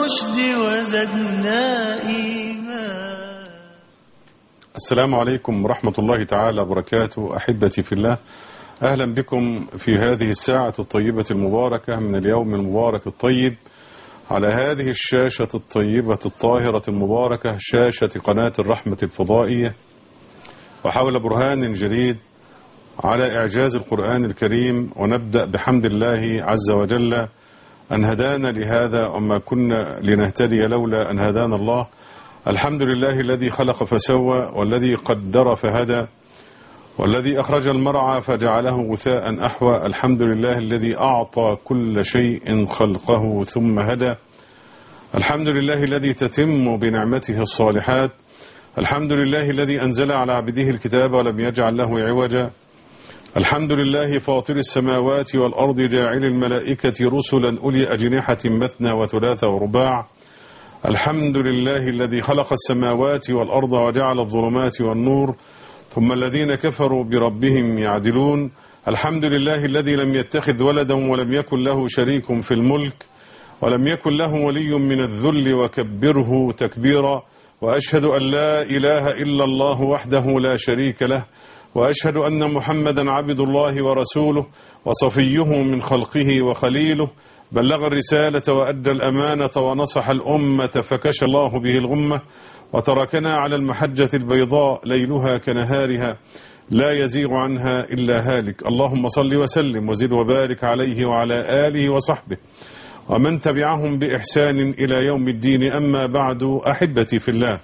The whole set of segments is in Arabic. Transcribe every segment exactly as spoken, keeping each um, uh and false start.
الرشد وزدنا إيمان. السلام عليكم ورحمة الله تعالى وبركاته. أحبتي في الله، أهلا بكم في هذه الساعة الطيبة المباركة من اليوم المبارك الطيب على هذه الشاشة الطيبة الطاهرة المباركة، شاشة قناة الرحمة الفضائية، وحول برهان جديد على إعجاز القرآن الكريم. ونبدأ بحمد الله عز وجل أن هدانا لهذا، وما كنا لنهتدي لولا أن هدانا الله. الحمد لله الذي خلق فسوى، والذي قدر فهدى، والذي أخرج المرعى فجعله غثاء أحوى. الحمد لله الذي أعطى كل شيء خلقه ثم هدى. الحمد لله الذي تتم بنعمته الصالحات. الحمد لله الذي أنزل على عبده الكتاب ولم يجعل له عوجا. الحمد لله فاطر السماوات والأرض، جاعل الملائكة رسلا أولي أجنحة مثنى وثلاث ورباع. الحمد لله الذي خلق السماوات والأرض وجعل الظلمات والنور، ثم الذين كفروا بربهم يعدلون. الحمد لله الذي لم يتخذ ولدا ولم يكن له شريك في الملك ولم يكن له ولي من الذل وكبره تكبيرا. وأشهد أن لا إله إلا الله وحده لا شريك له، وأشهد أن محمدا عبد الله ورسوله وصفيه من خلقه وخليله، بلغ الرسالة وأدى الأمانة ونصح الأمة فكشف الله به الغمة، وتركنا على المحجة البيضاء ليلها كنهارها لا يزيغ عنها إلا هالك. اللهم صل وسلم وزد وبارك عليه وعلى آله وصحبه ومن تبعهم بإحسان إلى يوم الدين. أما بعد، أحبتي في الله،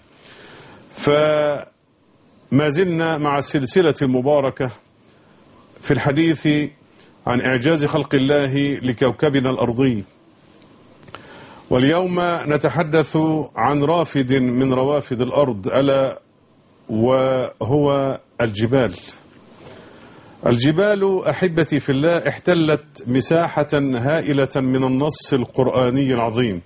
فما زلنا مع السلسلة المباركة في الحديث عن إعجاز خلق الله لكوكبنا الأرضي، واليوم نتحدث عن رافد من روافد الأرض، ألا وهو الجبال. الجبال أحبتي في الله احتلت مساحة هائلة من النص القرآني العظيم،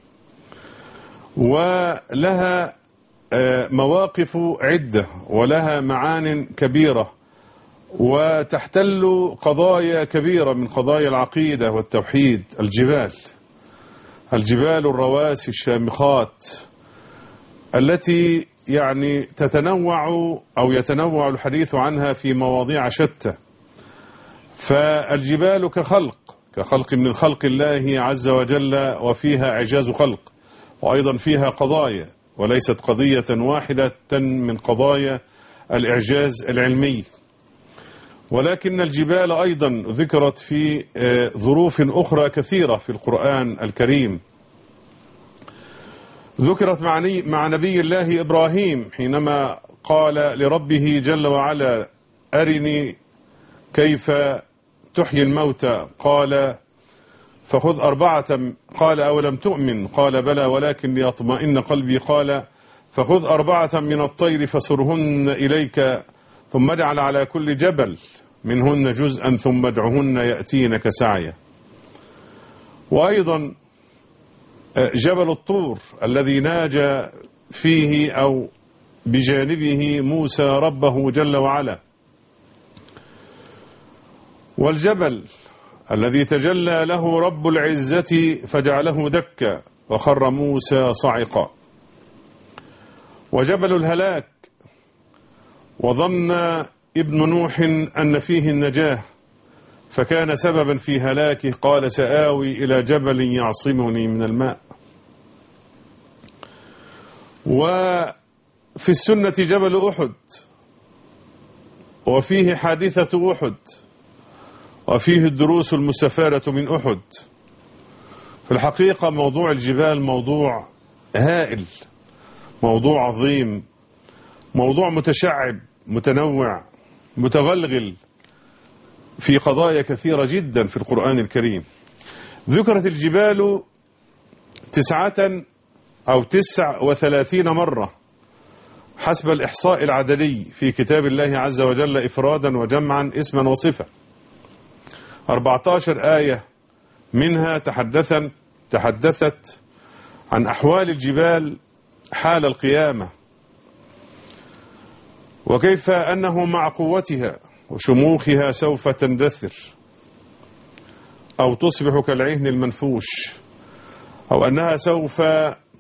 ولها مواقف عدة ولها معان كبيرة، وتحتل قضايا كبيرة من قضايا العقيدة والتوحيد. الجبال الجبال الرواسي الشامخات التي يعني تتنوع أو يتنوع الحديث عنها في مواضيع شتى. فالجبال كخلق كخلق من خلق الله عز وجل، وفيها إعجاز خلق، وأيضا فيها قضايا، وليست قضية واحدة من قضايا الإعجاز العلمي. ولكن الجبال أيضا ذكرت في ظروف أخرى كثيرة في القرآن الكريم. ذكرت مع نبي الله إبراهيم حينما قال لربه جل وعلا: أرني كيف تحيي الموتى، قال فخذ أربعة، قال أولم تؤمن، قال بلى ولكن ليطمئن قلبي، قال فخذ أربعة من الطير فسرهن إليك ثم اجعل على كل جبل منهن جزءا ثم ادعهن يأتينك سعيا. وأيضا جبل الطور الذي ناجى فيه أو بجانبه موسى ربه جل وعلا، والجبل الذي تجلى له رب العزة فجعله دكا وخر موسى صعقا، وجبل الهلاك، وظن ابن نوح أن فيه النجاة فكان سببا في هلاكه، قال سآوي إلى جبل يعصمني من الماء. وفي السنة جبل أحد، وفيه حادثة أحد، وفيه الدروس المستفادة من أحد. في الحقيقة موضوع الجبال موضوع هائل، موضوع عظيم، موضوع متشعب متنوع متغلغل في قضايا كثيرة جدا في القرآن الكريم. ذكرت الجبال تسعة أو تسع وثلاثين مرة حسب الإحصاء العددي في كتاب الله عز وجل، إفرادا وجمعا، اسما وصفة. أربعة عشر آية منها تحدثت تحدثت عن أحوال الجبال حال القيامة، وكيف أنه مع قوتها وشموخها سوف تندثر أو تصبح كالعهن المنفوش، أو أنها سوف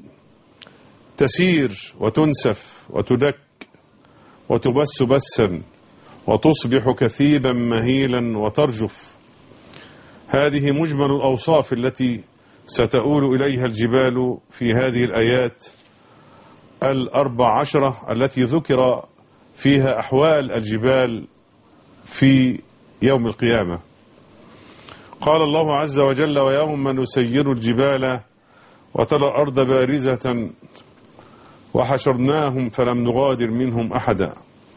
تسير وتنسف وتدك وتبس بسا وتصبح كثيبا مهيلا وترجف. هذه مجمل الأوصاف التي ستؤول إليها الجبال في هذه الآيات الأربع عشرة التي ذكر فيها أحوال الجبال في يوم القيامة. قال الله عز وجل: ويوم نسير الجبال وترى الأرض بارزة وحشرناهم فلم نغادر منهم أحدا.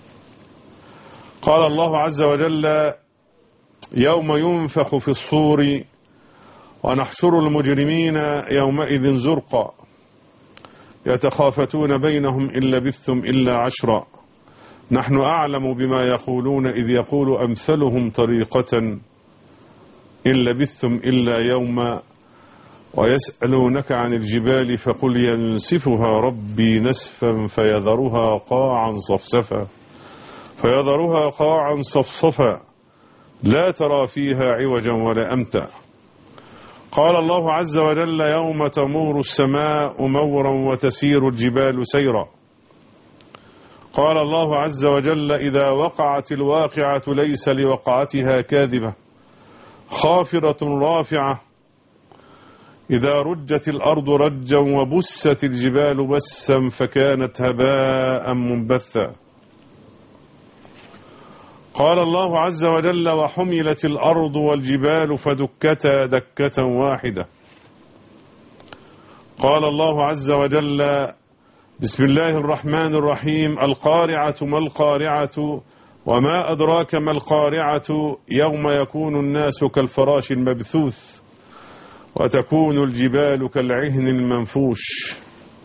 قال الله عز وجل: يوم ينفخ في الصور ونحشر المجرمين يومئذ زرقا يتخافتون بينهم إن لبثتم إلا عشرا نحن أعلم بما يقولون إذ يقول أمثلهم طريقة إن لبثتم إلا يوما ويسألونك عن الجبال فقل ينسفها ربي نسفا فيذرها قاعا صفصفا فيذرها قاعا صفصفا لا ترى فيها عوجا ولا أمتا. قال الله عز وجل: يوم تمور السماء مورا وتسير الجبال سيرا. قال الله عز وجل: إذا وقعت الواقعة ليس لوقعتها كاذبة خافرة رافعة إذا رجت الأرض رجا وبست الجبال بسا فكانت هباء منبثا. قال الله عز وجل: وحملت الأرض والجبال فدكتا دكة واحدة. قال الله عز وجل: بسم الله الرحمن الرحيم: القارعة ما القارعة وما أدراك ما القارعة يوم يكون الناس كالفراش المبثوث وتكون الجبال كالعهن المنفوش.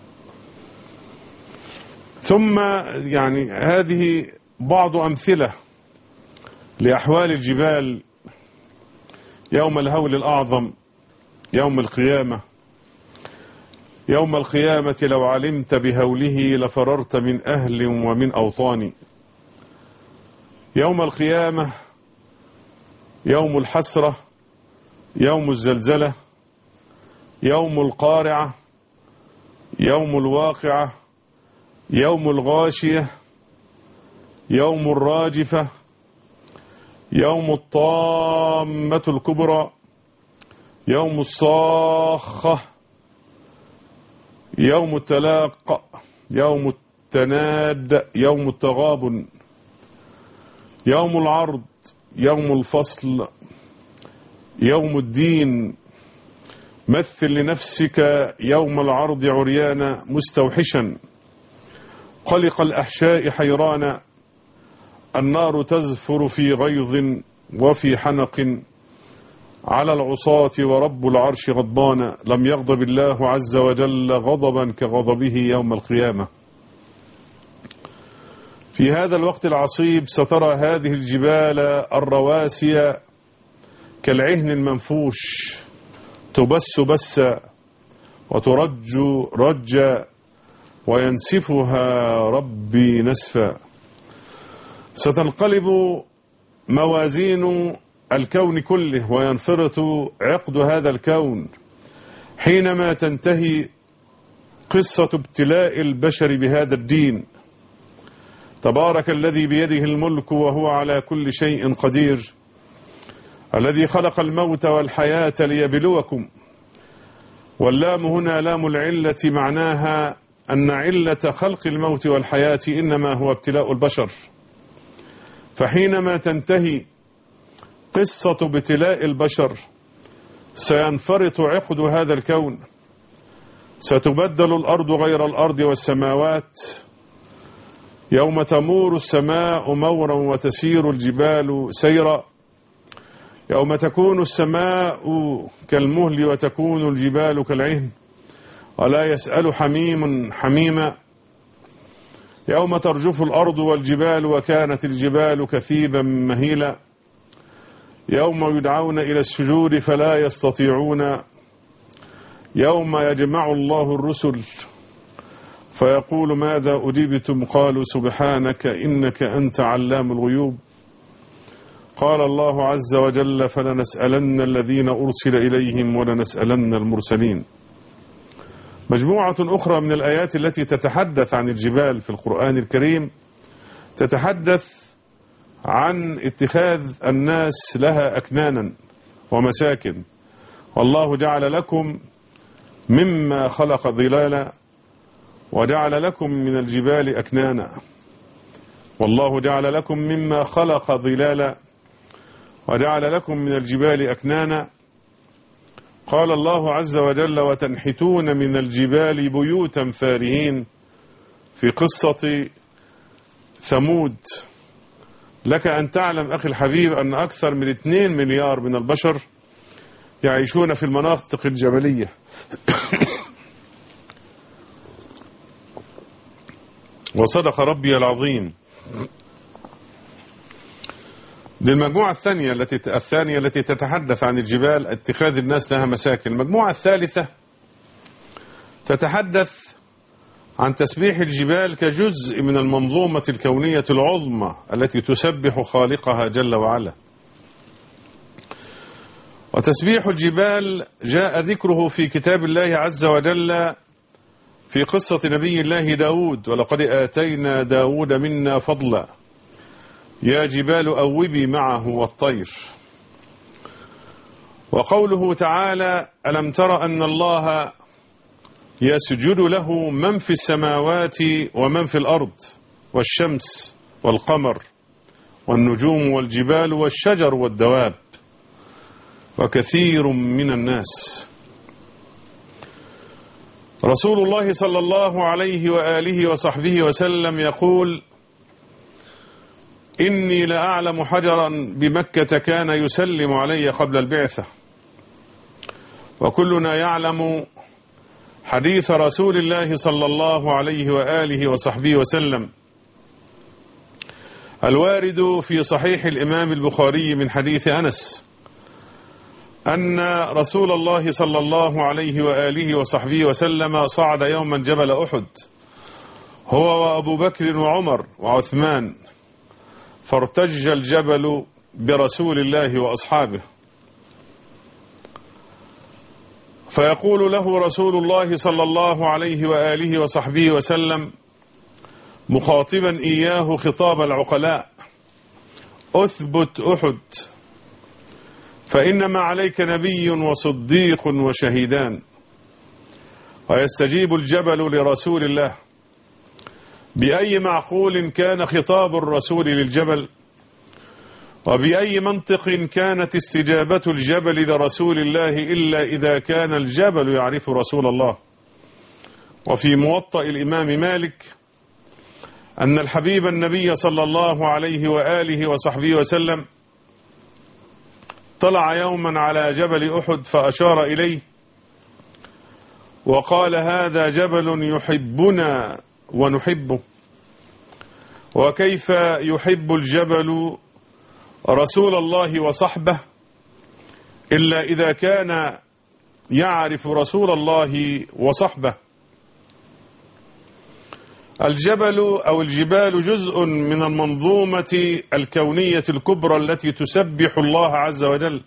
ثم يعني هذه بعض أمثلة لأحوال الجبال يوم الهول الأعظم، يوم القيامة. يوم القيامة لو علمت بهوله لفررت من أهل ومن أوطان. يوم القيامة يوم الحسرة، يوم الزلزلة، يوم القارعة، يوم الواقعة، يوم الغاشية، يوم الراجفة، يوم الطامة الكبرى، يوم الصاخة، يوم التلاق، يوم التناد، يوم التغابن، يوم العرض، يوم الفصل، يوم الدين. مثل لنفسك يوم العرض عريانا مستوحشا قلق الأحشاء حيرانا النار تزفر في غيظ وفي حنق على العصاة ورب العرش غضبان لم يغضب الله عز وجل غضبا كغضبه يوم القيامة. في هذا الوقت العصيب سترى هذه الجبال الرواسي كالعهن المنفوش تبس بسا وترج رجا وينسفها ربي نسفا. ستنقلب موازين الكون كله وينفرط عقد هذا الكون حينما تنتهي قصة ابتلاء البشر بهذا الدين. تبارك الذي بيده الملك وهو على كل شيء قدير، الذي خلق الموت والحياة ليبلوكم. واللام هنا لام العلة، معناها أن علة خلق الموت والحياة إنما هو ابتلاء البشر. فحينما تنتهي قصة ابتلاء البشر سينفرط عقد هذا الكون، ستبدل الأرض غير الأرض والسماوات. يوم تمور السماء مورا وتسير الجبال سيرا. يوم تكون السماء كالمهل وتكون الجبال كالعهن ولا يسأل حميم حميما. يوم ترجف الأرض والجبال وكانت الجبال كثيبا مهيلا. يوم يدعون إلى السجود فلا يستطيعون. يوم يجمع الله الرسل فيقول ماذا أجيبتم قالوا سبحانك إنك أنت علام الغيوب. قال الله عز وجل فلنسألن الذين أرسل إليهم ولنسألن المرسلين. مجموعة أخرى من الآيات التي تتحدث عن الجبال في القرآن الكريم تتحدث عن اتخاذ الناس لها أكنانا ومساكن. والله جعل لكم مما خلق ظلالا وجعل لكم من الجبال أكنانا. والله جعل لكم مما خلق ظلالا وجعل لكم من الجبال أكنانا. قال الله عز وجل: وتنحتون من الجبال بيوتا فارهين، في قصة ثمود. لك أن تعلم أخي الحبيب أن أكثر من اثنين مليار من البشر يعيشون في المناطق الجبلية. وصدق ربي العظيم. دي المجموعة الثانية التي الثانية التي تتحدث عن الجبال، اتخاذ الناس لها مساكن. المجموعة الثالثة تتحدث عن تسبيح الجبال كجزء من المنظومة الكونية العظمى التي تسبح خالقها جل وعلا. وتسبيح الجبال جاء ذكره في كتاب الله عز وجل في قصة نبي الله داود: ولقد آتينا داود منا فضلا يا جبال أوبي معه والطير. وقوله تعالى: ألم تر أن الله يسجد له من في السماوات ومن في الأرض والشمس والقمر والنجوم والجبال والشجر والدواب وكثير من الناس. رسول الله صلى الله عليه وآله وصحبه وسلم يقول: إني لأعلم حجرا بمكة كان يسلم علي قبل البعثة. وكلنا يعلم حديث رسول الله صلى الله عليه وآله وصحبه وسلم الوارد في صحيح الإمام البخاري من حديث أنس أن رسول الله صلى الله عليه وآله وصحبه وسلم صعد يوما جبل أحد هو وأبو بكر وعمر وعثمان، فارتج الجبل برسول الله وأصحابه، فيقول له رسول الله صلى الله عليه وآله وصحبه وسلم مخاطبا إياه خطاب العقلاء: أثبت أحد، فإنما عليك نبي وصديق وشهيدان. ويستجيب الجبل لرسول الله. بأي معقول كان خطاب الرسول للجبل؟ وبأي منطق كانت استجابة الجبل لرسول الله إلا إذا كان الجبل يعرف رسول الله؟ وفي موطأ الإمام مالك أن الحبيب النبي صلى الله عليه وآله وصحبه وسلم طلع يوما على جبل أحد فأشار إليه وقال: هذا جبل يحبنا ونحبه. وكيف يحب الجبل رسول الله وصحبه إلا إذا كان يعرف رسول الله وصحبه؟ الجبل أو الجبال جزء من المنظومة الكونية الكبرى التي تسبح الله عز وجل.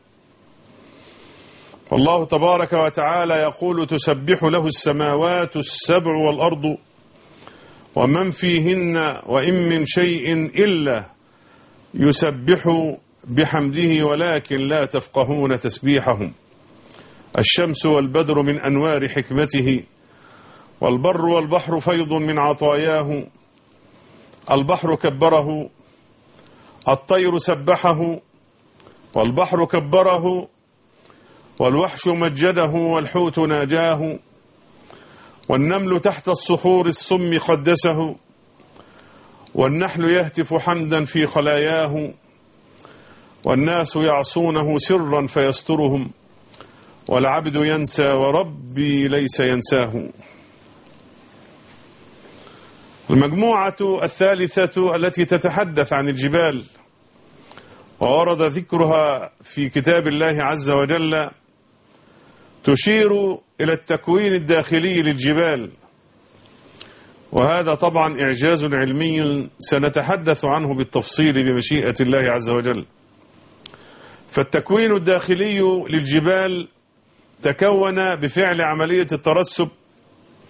والله تبارك وتعالى يقول: تسبح له السماوات السبع والأرض ومن فيهن وإن من شيء إلا يسبح بحمده ولكن لا تفقهون تسبيحهم. الشمس والبدر من أنوار حكمته، والبر والبحر فيض من عطاياه. البحر كبره، الطير سبحه، والبحر كبره، والوحش مجده، والحوت ناجاه، والنمل تحت الصخور الصم قدسه، والنحل يهتف حمدا في خلاياه، والناس يعصونه سرا فيسترهم، والعبد ينسى وربي ليس ينساه. المجموعة الثالثة التي تتحدث عن الجبال وورد ذكرها في كتاب الله عز وجل تشير إلى التكوين الداخلي للجبال، وهذا طبعا إعجاز علمي سنتحدث عنه بالتفصيل بمشيئة الله عز وجل. فالتكوين الداخلي للجبال تكون بفعل عملية الترسب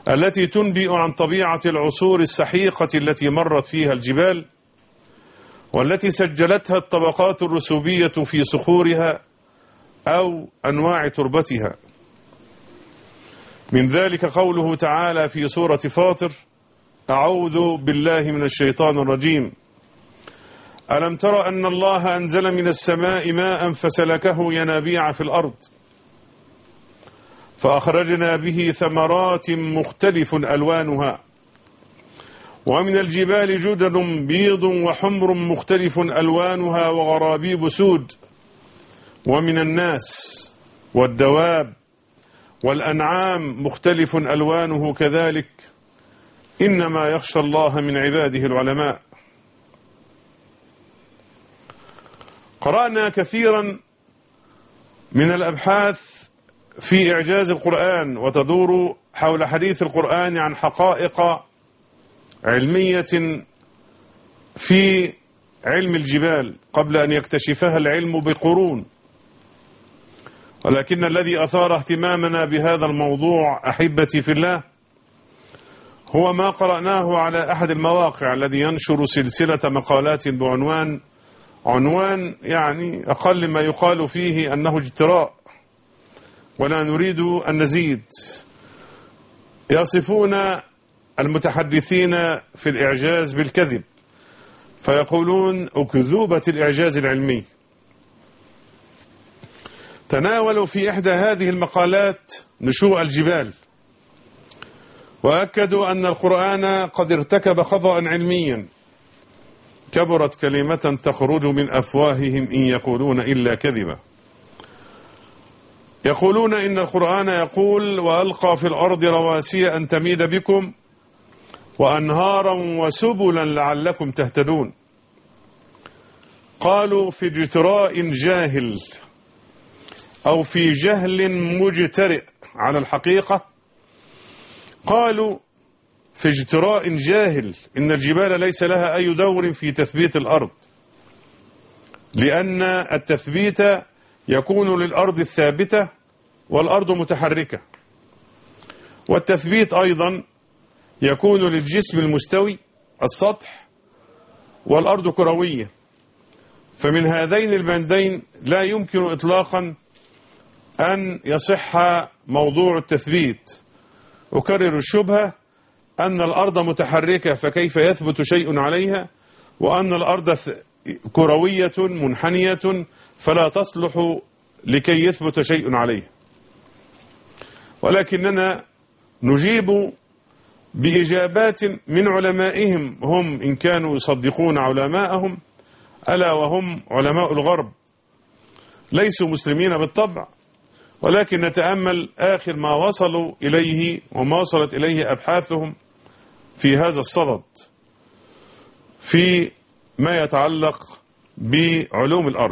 التي تنبئ عن طبيعة العصور السحيقة التي مرت فيها الجبال، والتي سجلتها الطبقات الرسوبية في صخورها أو أنواع تربتها. من ذلك قوله تعالى في سورة فاطر: أعوذ بالله من الشيطان الرجيم: ألم تر أن الله أنزل من السماء ماء فسلكه ينابيع في الأرض فأخرجنا به ثمرات مختلف ألوانها ومن الجبال جدد بيض وحمر مختلف ألوانها وغرابيب سود ومن الناس والدواب والأنعام مختلف ألوانه كذلك إنما يخشى الله من عباده العلماء. قرأنا كثيرا من الأبحاث في إعجاز القرآن وتدور حول حديث القرآن عن حقائق علمية في علم الجبال قبل أن يكتشفها العلم بقرون، ولكن الذي أثار اهتمامنا بهذا الموضوع أحبتي في الله هو ما قرأناه على أحد المواقع الذي ينشر سلسلة مقالات بعنوان عنوان يعني أقل ما يقال فيه أنه اجتراء ولا نريد أن نزيد. يصفون المتحدثين في الإعجاز بالكذب، فيقولون أكذوبة الإعجاز العلمي. تناولوا في إحدى هذه المقالات نشوء الجبال، وأكدوا أن القرآن قد ارتكب خطأ علميا كبرت كلمة تخرج من أفواههم إن يقولون إلا كذبا. يقولون إن القرآن يقول: وألقى في الأرض رواسي أن تميد بكم وأنهارا وسبلا لعلكم تهتدون. قالوا في اجتراء جاهل أو في جهل مجترئ على الحقيقة، قالوا في اجتراء جاهل إن الجبال ليس لها أي دور في تثبيت الأرض، لأن التثبيت يكون للأرض الثابتة والأرض متحركة، والتثبيت أيضا يكون للجسم المستوي السطح والأرض كروية، فمن هذين البندين لا يمكن إطلاقا أن يصح موضوع التثبيت. أكرر الشبهة أن الأرض متحركة فكيف يثبت شيء عليها، وأن الأرض كروية منحنية فلا تصلح لكي يثبت شيء عليها. ولكننا نجيب بإجابات من علمائهم هم إن كانوا يصدقون علماءهم، ألا وهم علماء الغرب، ليسوا مسلمين بالطبع، ولكن نتأمل آخر ما وصلوا إليه وما وصلت إليه أبحاثهم في هذا الصدد في ما يتعلق بعلوم الأرض.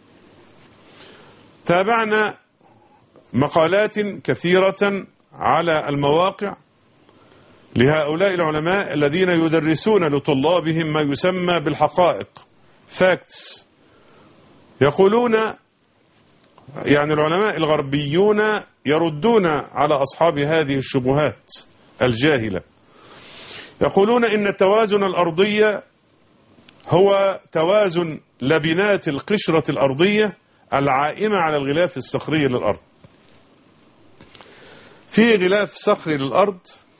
تابعنا مقالات كثيرة على المواقع لهؤلاء العلماء الذين يدرسون لطلابهم ما يسمى بالحقائق facts. يقولون يعني العلماء الغربيون يردون على أصحاب هذه الشبهات الجاهلة، يقولون إن التوازن الأرضية هو توازن لبنات القشرة الأرضية العائمة على الغلاف الصخري للأرض. في غلاف صخري للأرض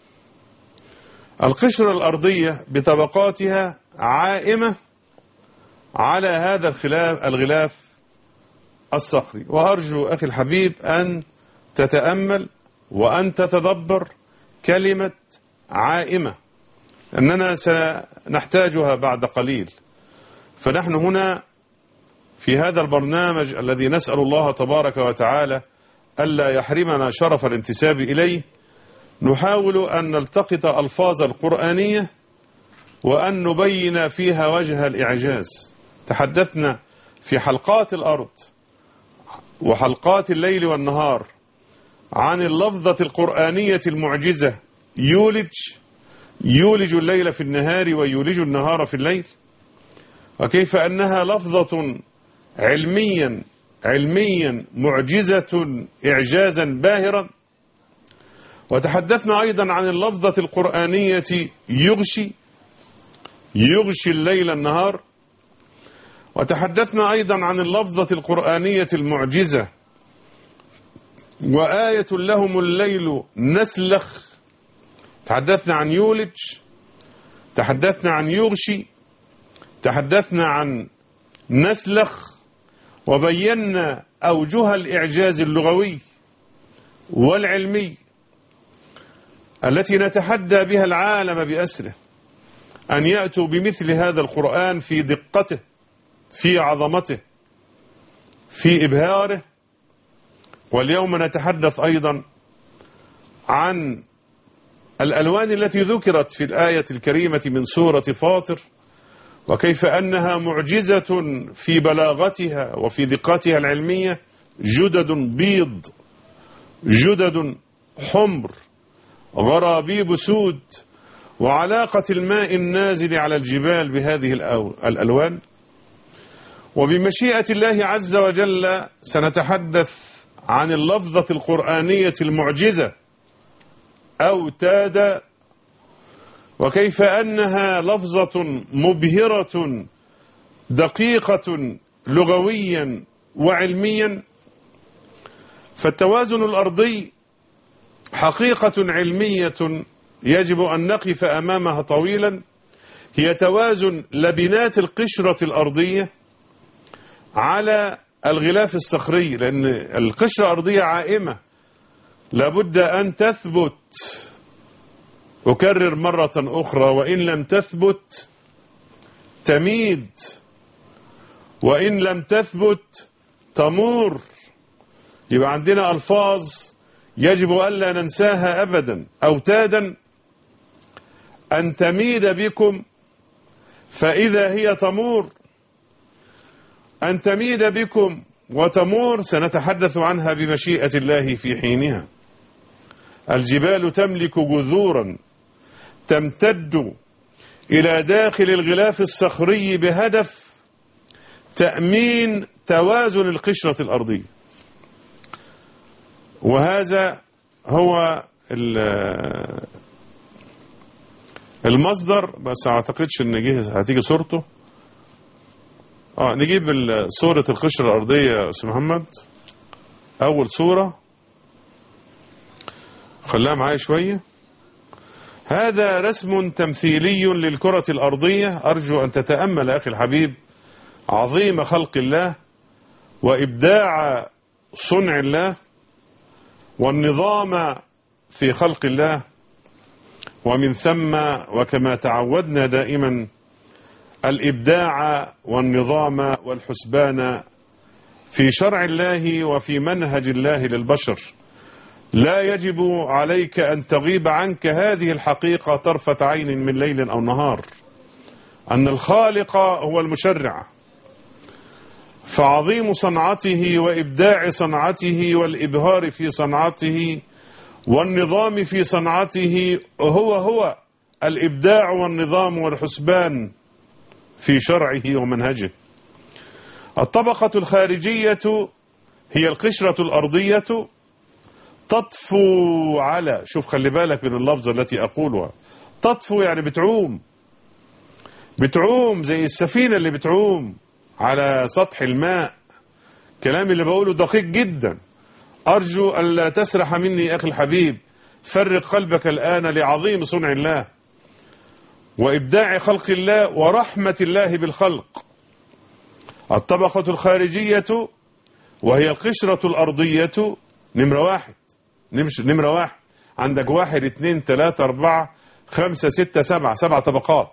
القشرة الأرضية بطبقاتها عائمة على هذا الخلاف الغلاف الصخري. وأرجو أخي الحبيب أن تتأمل وأن تتدبر كلمة عائمة، أننا سنحتاجها بعد قليل. فنحن هنا في هذا البرنامج الذي نسأل الله تبارك وتعالى ألا يحرمنا شرف الانتساب إليه، نحاول أن نلتقط ألفاظ القرآنية وأن نبين فيها وجه الإعجاز. تحدثنا في حلقات الأرض وحلقات الليل والنهار عن اللفظة القرآنية المعجزة يولج يولج الليل في النهار ويولج النهار في الليل، وكيف أنها لفظة علميا علميا معجزة إعجازا باهرا، وتحدثنا أيضا عن اللفظة القرآنية يغشي، يغشي الليل النهار. وتحدثنا أيضا عن اللفظة القرآنية المعجزة، وآية لهم الليل نسلخ. تحدثنا عن يولج، تحدثنا عن يغشي، تحدثنا عن نسلخ، وبينا أوجه الإعجاز اللغوي والعلمي التي نتحدى بها العالم بأسره أن يأتوا بمثل هذا القرآن في دقته، في عظمته، في إبهاره. واليوم نتحدث أيضا عن الألوان التي ذكرت في الآية الكريمة من سورة فاطر، وكيف أنها معجزة في بلاغتها وفي دقتها العلمية. جدد بيض، جدد حمر، غرابيب سود، وعلاقة الماء النازل على الجبال بهذه الألوان. وبمشيئة الله عز وجل سنتحدث عن اللفظة القرآنية المعجزة أوتاد، وكيف أنها لفظة مبهرة دقيقة لغويا وعلميا. فالتوازن الأرضي حقيقة علمية يجب أن نقف أمامها طويلا، هي توازن لبنات القشرة الأرضية على الغلاف الصخري، لأن القشرة الأرضية عائمة لابد أن تثبت. أكرر مرة أخرى، وإن لم تثبت تميد، وإن لم تثبت تمور. يبقى عندنا ألفاظ يجب ألا ننساها أبدا. أوتادا، أن تميد بكم فإذا هي تمور. أن تميد بكم وتمور سنتحدث عنها بمشيئة الله في حينها. الجبال تملك جذورا تمتد إلى داخل الغلاف الصخري بهدف تأمين توازن القشرة الأرضية. وهذا هو المصدر، بس أعتقدش أن جه هتيجي صورته. آه نجيب صورة القشرة الأرضية يا أستاذ محمد، أول صورة، خليها معايا شوية. هذا رسم تمثيلي للكرة الأرضية. أرجو أن تتأمل أخي الحبيب عظيم خلق الله وإبداع صنع الله والنظام في خلق الله، ومن ثم وكما تعودنا دائما الإبداع والنظام والحسبان في شرع الله وفي منهج الله للبشر. لا يجب عليك أن تغيب عنك هذه الحقيقة طرفة عين من ليل أو نهار، أن الخالق هو المشرع، فعظيم صنعته وإبداع صنعته والإبهار في صنعته والنظام في صنعته هو هو الإبداع والنظام والحسبان في شرعه ومنهجه. الطبقة الخارجية هي القشرة الأرضية تطفو على، شوف خلي بالك من اللفظة التي أقولها، تطفو يعني بتعوم، بتعوم زي السفينة اللي بتعوم على سطح الماء. كلامي اللي بقوله دقيق جدا، أرجو ألا تسرح مني أخي الحبيب. فرق قلبك الآن لعظيم صنع الله وإبداع خلق الله ورحمة الله بالخلق. الطبقة الخارجية وهي القشرة الأرضية نمرة واحد، نمرة واحد عندك واحد اثنين ثلاثة أربعة خمسة ستة سبعة، سبع طبقات.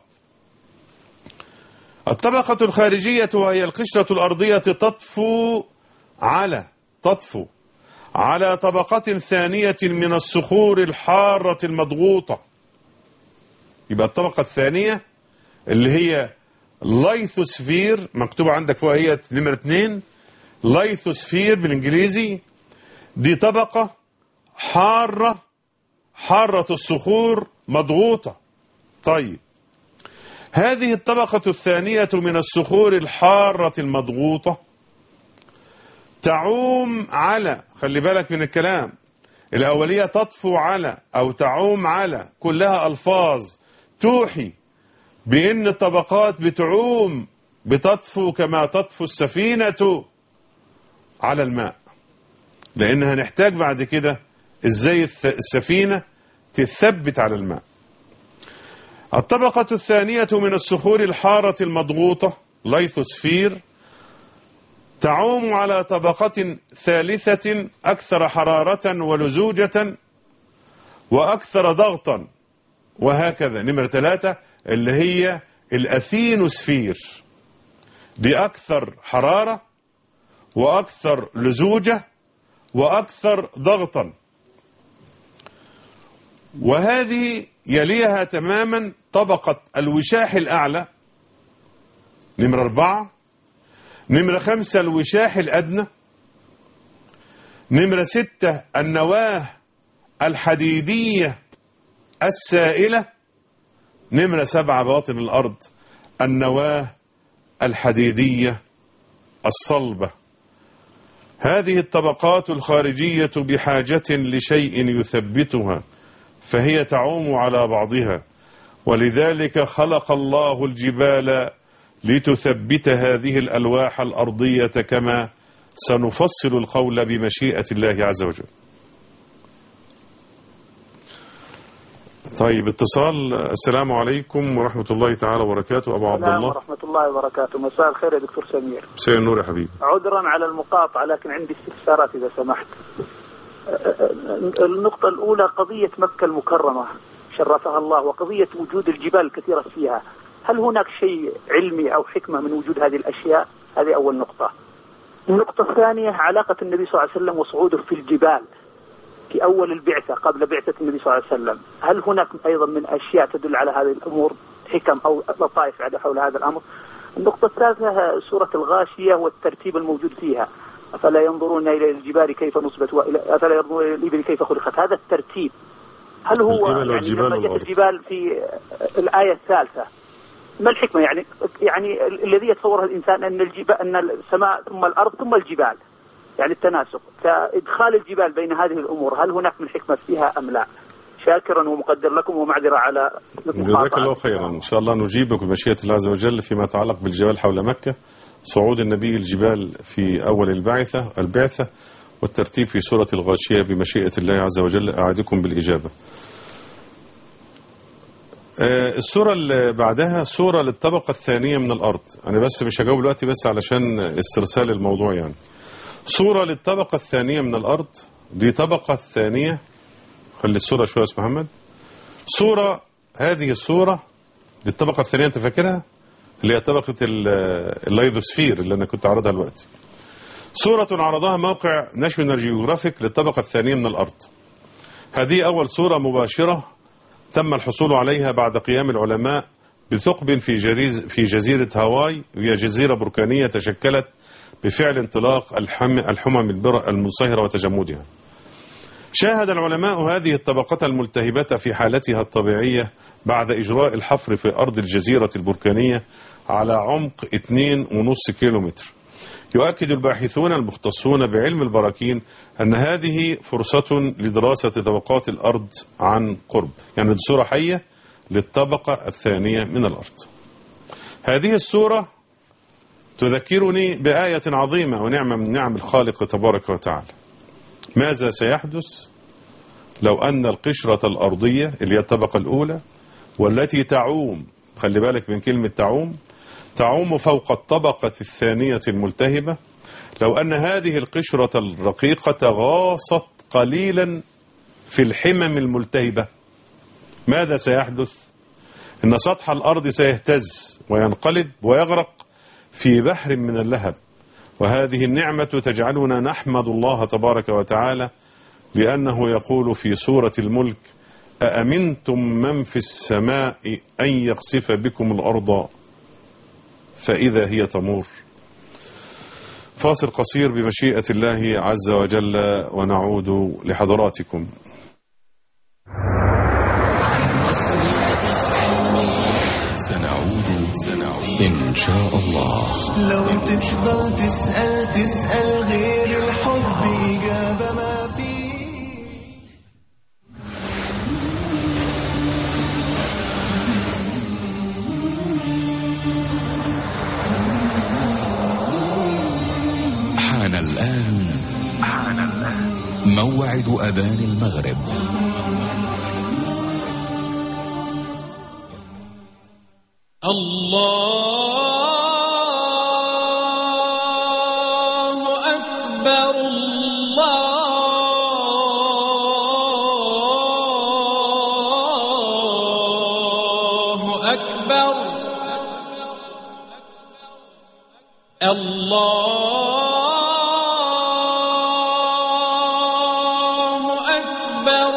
الطبقة الخارجية وهي القشرة الأرضية تطفو على تطفو على طبقة ثانية من الصخور الحارة المضغوطة. يبقى الطبقة الثانية اللي هي لايثوسفير، مكتوبة عندك فوق هي نمرة اثنين، لايثوسفير بالإنجليزي. دي طبقة حارة، حارة الصخور مضغوطة. طيب هذه الطبقة الثانية من الصخور الحارة المضغوطة تعوم على، خلي بالك من الكلام، الأولية تطفو على أو تعوم على، كلها ألفاظ توحي بأن الطبقات بتعوم بتطفو كما تطفو السفينة على الماء، لأن هنحتاج بعد كده إزاي السفينة تثبت على الماء. الطبقة الثانية من الصخور الحارة المضغوطة ليثوسفير تعوم على طبقة ثالثة أكثر حرارة ولزوجة وأكثر ضغطا، وهكذا. نمرة ثلاثة اللي هي الأثينوسفير، دي أكثر حرارة وأكثر لزوجة وأكثر ضغطا. وهذه يليها تماما طبقة الوشاح الأعلى نمرة أربعة. نمرة خمسة الوشاح الأدنى. نمرة ستة النواة الحديدية السائلة. نمرة سبعة باطن الأرض النواة الحديدية الصلبة. هذه الطبقات الخارجية بحاجة لشيء يثبتها، فهي تعوم على بعضها، ولذلك خلق الله الجبال لتثبت هذه الألواح الأرضية، كما سنفصل القول بمشيئة الله عز وجل. طيب اتصال. السلام عليكم ورحمة الله تعالى وبركاته. أبو عبد الله. السلام ورحمة الله وبركاته. مساء الخير يا دكتور سمير. مساء النور يا حبيبي. عذرا على المقاطعة لكن عندي استفسارات إذا سمحت. النقطة الأولى قضية مكة المكرمة شرفها الله وقضية وجود الجبال الكثيرة فيها، هل هناك شيء علمي أو حكمة من وجود هذه الأشياء؟ هذه أول نقطة. النقطة الثانية علاقة النبي صلى الله عليه وسلم وصعوده في الجبال في أول البعثة قبل بعثة النبي صلى الله عليه وسلم، هل هناك أيضا من أشياء تدل على هذه الأمور، حكم أو لطائف حول هذا الأمر؟ النقطة الثالثة سورة الغاشية والترتيب الموجود فيها، أفلا ينظرون إلى الجبال كيف نصبت وإلى أفلا ينظرون إلى الإبل كيف خلقت، هذا الترتيب هل هو يعني لما جاءت الجبال في الآية الثالثة ما الحكمة؟ يعني يعني الذي يتصورها الإنسان أن الجبال أن السماء ثم الأرض ثم الجبال، يعني التناسق، فإدخال الجبال بين هذه الأمور هل هناك من حكمة فيها أم لا؟ شاكرا ومقدر لكم ومعذرة على جزاك الله خيرا. إن شاء الله نجيبك بمشيئة الله عز وجل فيما يتعلق بالجبال حول مكة، صعود النبي الجبال في أول البعثة البعثة والترتيب في سورة الغاشية بمشيئة الله عز وجل. أعدكم بالإجابة. السورة اللي بعدها سورة للطبقة الثانية من الأرض. أنا بس مش هجاوب دلوقتي بس علشان استرسال الموضوع. يعني سورة للطبقة الثانية من الأرض، دي طبقة ثانية. خلي السورة شوية يا محمد. سورة هذه السورة للطبقة الثانية، أنت فاكرها اللي هي طبقة الليثوسفير اللي أنا كنت عرضها دلوقتي. سورة عرضها موقع ناشونال جيوغرافيك للطبقة الثانية من الأرض. هذه أول سورة مباشرة تم الحصول عليها بعد قيام العلماء بثقب في جريز في جزيرة هاواي، وهي جزيرة بركانية تشكلت بفعل انطلاق الحمم المنصهرة وتجمدها. شاهد العلماء هذه الطبقة الملتهبة في حالتها الطبيعية بعد إجراء الحفر في أرض الجزيرة البركانية على عمق اثنين ونصف كيلومتر. يؤكد الباحثون المختصون بعلم البراكين أن هذه فرصة لدراسة طبقات الأرض عن قرب، يعني صورة حية للطبقة الثانية من الأرض. هذه السورة تذكرني بآية عظيمة ونعمة من نعم الخالق تبارك وتعالى. ماذا سيحدث لو أن القشرة الأرضية اللي هي الطبقة الأولى والتي تعوم، خلي بالك من كلمة تعوم، تعوم فوق الطبقة الثانية الملتهبة، لو أن هذه القشرة الرقيقة غاصت قليلا في الحمم الملتهبة، ماذا سيحدث؟ إن سطح الأرض سيهتز وينقلب ويغرق في بحر من اللهب. وهذه النعمة تجعلنا نحمد الله تبارك وتعالى، لأنه يقول في سورة الملك: أأمنتم من في السماء أن يخسف بكم الأرض فإذا هي تمور. فاصل قصير بمشيئة الله عز وجل ونعود لحضراتكم. سنعود سنعود إن شاء الله. لو تفضل تسأل تسأل غير الحب إجابة ما فيه. موعد أذان المغرب. الله أكبر الله أكبر الله أكبر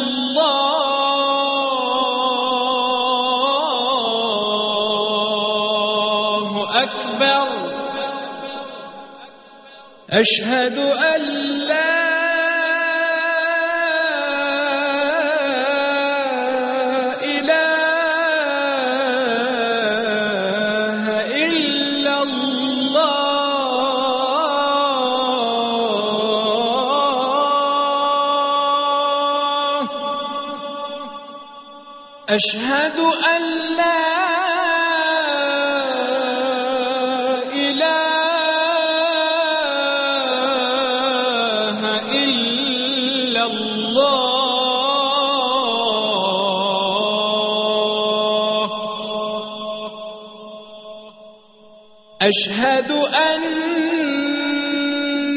الله أكبر أشهد أن لا إله إلا الله أشهد أن لا إله إلا الله أشهد أن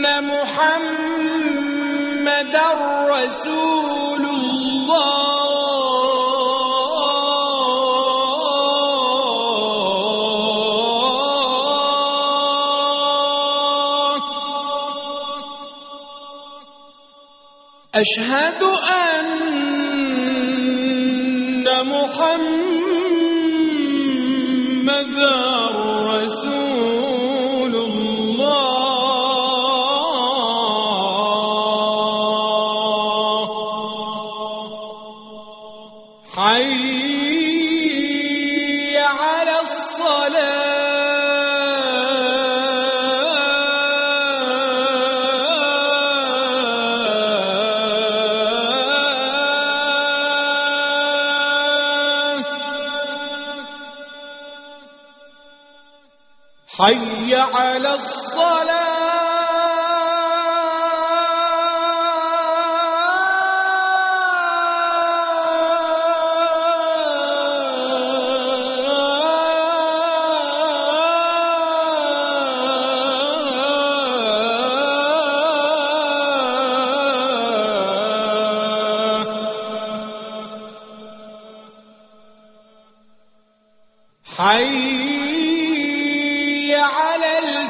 محمدًا رسول الله أشهد أن محمدًا رسول الله حي على الصلاة حي على الصلاة حي على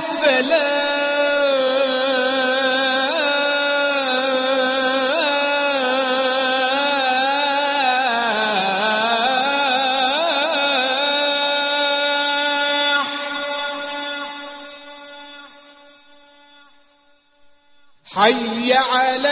الفلاح حي على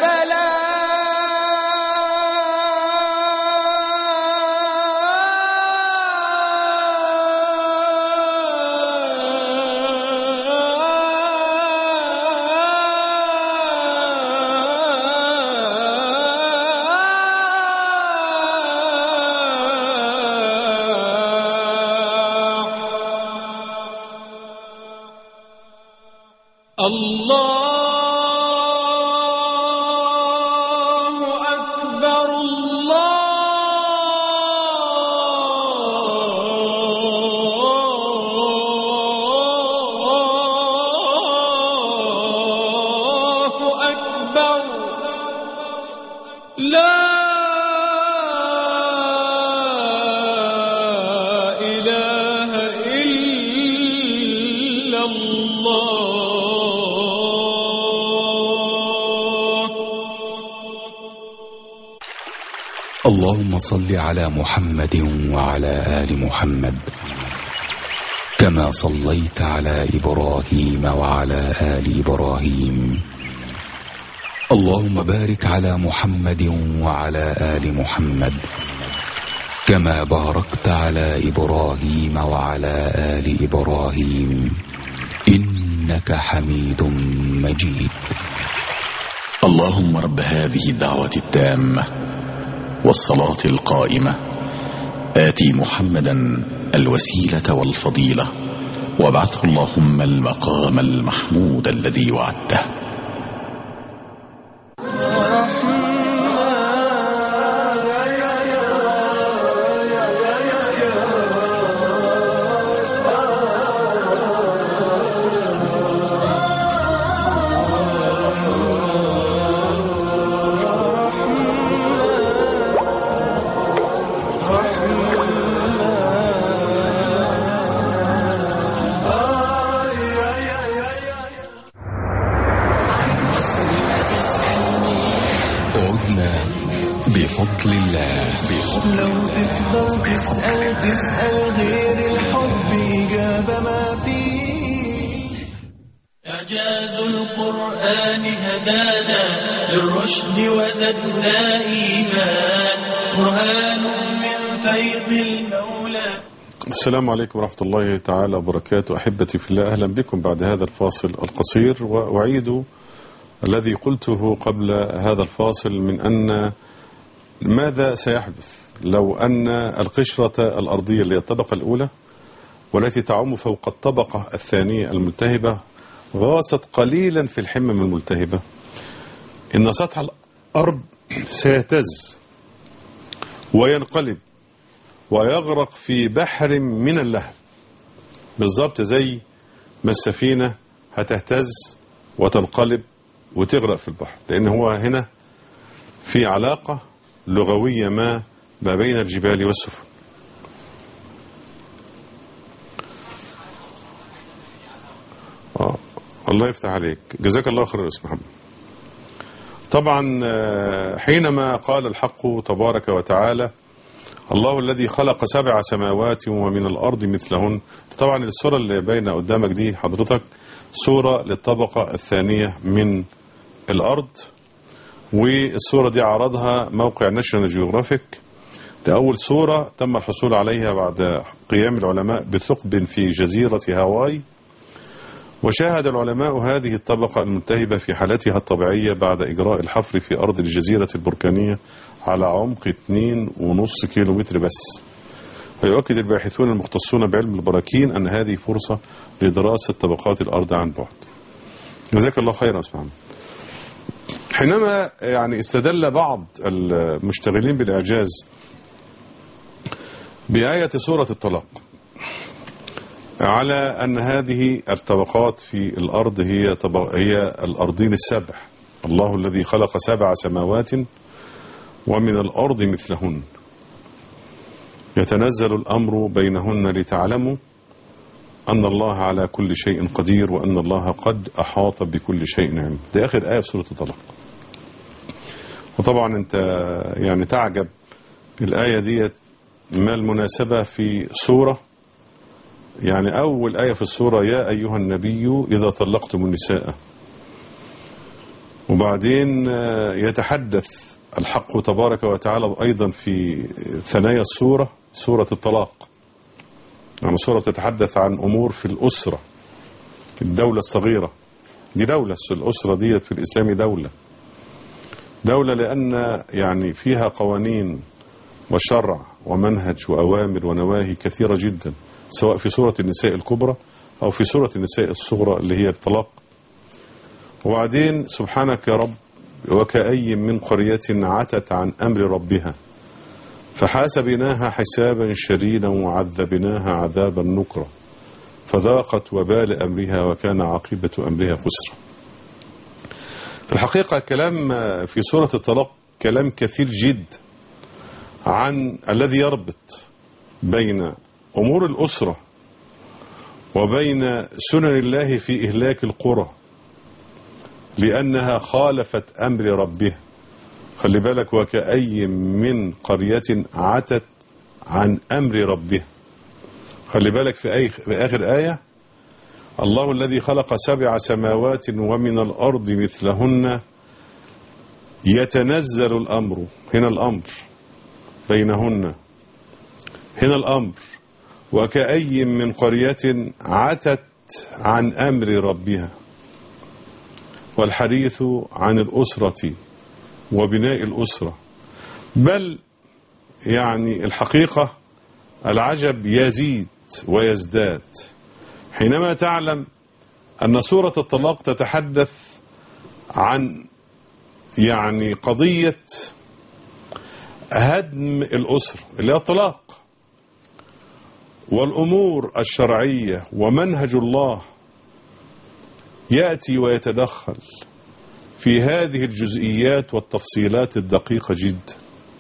الفلاح الله أكبر الله أكبر لا إله إلا الله اللهم صل على محمد وعلى آل محمد كما صليت على إبراهيم وعلى آل إبراهيم. اللهم بارك على محمد وعلى آل محمد كما باركت على إبراهيم وعلى آل إبراهيم إنك حميد مجيد. اللهم رب هذه الدعوة التامة والصلاة القائمة آتي محمدا الوسيلة والفضيلة وابعثه اللهم المقام المحمود الذي وعدته. لو تفضل تسأل تسأل غير الحب إجابة ما فيه. إعجاز القرآن هدانا للرشد وزدنا إيمان برهان من فيض المولى. السلام عليكم ورحمة الله تعالى وبركاته. أحبتي في الله، أهلا بكم بعد هذا الفاصل القصير. وأعيد الذي قلته قبل هذا الفاصل من أن ماذا سيحدث لو أن القشرة الأرضية اللي هي الطبقة الأولى والتي تعم فوق الطبقة الثانية الملتهبة غاصت قليلا في الحمم الملتهبة، إن سطح الأرض سيهتز وينقلب ويغرق في بحر من اللهب، بالضبط زي ما السفينة هتهتز وتنقلب وتغرق في البحر، لأن هو هنا في علاقة لغوية ما ما بين الجبال والسفن. آه. الله يفتح عليك، جزاك الله خير يا أستاذ محمد. طبعا حينما قال الحق تبارك وتعالى الله الذي خلق سبع سماوات ومن الأرض مثلهن، طبعا الصورة اللي باينة قدامك دي حضرتك صورة للطبقة الثانية من الأرض، والصورة دي عرضها موقع ناشونال جيوغرافيك لأول صورة تم الحصول عليها بعد قيام العلماء بثقب في جزيرة هاواي، وشاهد العلماء هذه الطبقة الملتهبة في حالتها الطبيعية بعد إجراء الحفر في أرض الجزيرة البركانية على عمق اثنين ونص كيلو متر بس. ويؤكد الباحثون المختصون بعلم البراكين أن هذه فرصة لدراسة طبقات الأرض عن بعد. جزاك الله خيرا يا أستاذ محمد. حينما يعني استدل بعض المشتغلين بالإعجاز بآية سورة الطلاق على أن هذه الطبقات في الأرض هي طبق هي الأرضين السبع، الله الذي خلق سبع سماوات ومن الأرض مثلهن يتنزل الأمر بينهن لتعلموا أن الله على كل شيء قدير وأن الله قد أحاط بكل شيء علما. ده آخر آية في سورة الطلاق. وطبعا أنت يعني تعجب الآية دي ما المناسبة في سورة، يعني أول آية في السورة يا أيها النبي إذا طلقتم النساء، وبعدين يتحدث الحق تبارك وتعالى أيضا في ثنايا السورة سورة الطلاق، يعني سورة تتحدث عن أمور في الأسرة، الدولة الصغيرة دي دولة، الأسرة دي في الإسلام دولة دولة لأن يعني فيها قوانين وشرع ومنهج وأوامر ونواهي كثيرة جدا، سواء في سورة النساء الكبرى أو في سورة النساء الصغرى اللي هي الطلاق. وبعدين سبحانك يا رب وكأي من قرية عتت عن أمر ربها فحاسبناها حسابا شديدا وعذبناها عذابا نكرا فذاقت وبال أمرها وكان عاقبة أمرها خسرا. في الحقيقة كلام في سورة الطلاق كلام كثير جد عن الذي يربط بين أمور الأسرة وبين سنن الله في إهلاك القرى لأنها خالفت أمر ربها. خلي بالك وكأي من قرية عتت عن أمر ربها. خلي بالك في, أي في آخر آية الله الذي خلق سبع سماوات ومن الأرض مثلهن يتنزل الأمر، هنا الأمر بينهن، هنا الأمر وكأي من قرية عتت عن أمر ربها. والحديث عن الأسرة وبناء الأسرة، بل يعني الحقيقة العجب يزيد ويزداد حينما تعلم أن سورة الطلاق تتحدث عن يعني قضية هدم الأسرة اللي هي الطلاق، والأمور الشرعية ومنهج الله يأتي ويتدخل في هذه الجزئيات والتفصيلات الدقيقة جدا،